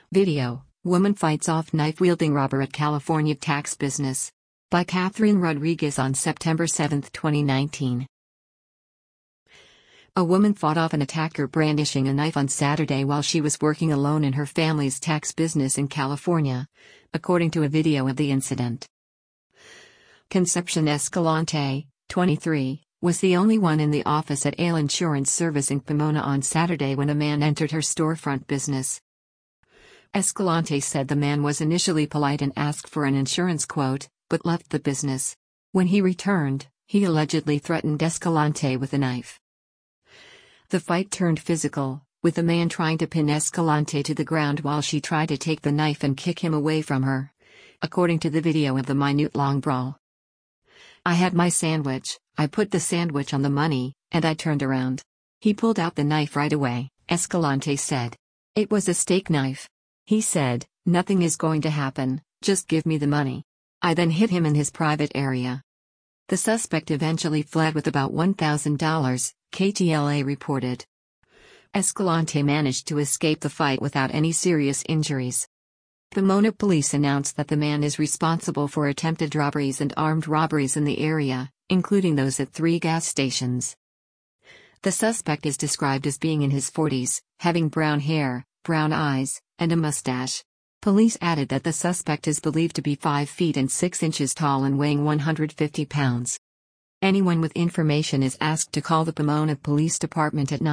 Video: Woman fights off knife-wielding robber at California tax business. By Catherine Rodriguez on September 7, 2019. A woman fought off an attacker brandishing a knife on Saturday while she was working alone in her family's tax business in California, according to a video of the incident. Concepcion Escalante, 23, was the only one in the office at Ale Insurance Service in Pomona on Saturday when a man entered her storefront business. Escalante said the man was initially polite and asked for an insurance quote, but left the business. When he returned, he allegedly threatened Escalante with a knife. The fight turned physical, with the man trying to pin Escalante to the ground while she tried to take the knife and kick him away from her, according to the video of the minute-long brawl. "I had my sandwich, I put the sandwich on the money, and I turned around. He pulled out the knife right away," Escalante said. "It was a steak knife. He said, 'Nothing is going to happen, just give me the money.' I then hit him in his private area." The suspect eventually fled with about $1,000, KTLA reported. Escalante managed to escape the fight without any serious injuries. Pomona police announced that the man is responsible for attempted robberies and armed robberies in the area, including those at 3 gas stations. The suspect is described as being in his 40s, having brown hair, brown eyes, and a mustache. Police added that the suspect is believed to be 5 feet and 6 inches tall and weighing 150 pounds. Anyone with information is asked to call the Pomona Police Department at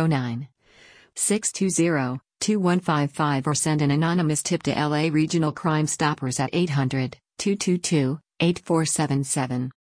909-620-2155 or send an anonymous tip to LA Regional Crime Stoppers at 800-222-8477.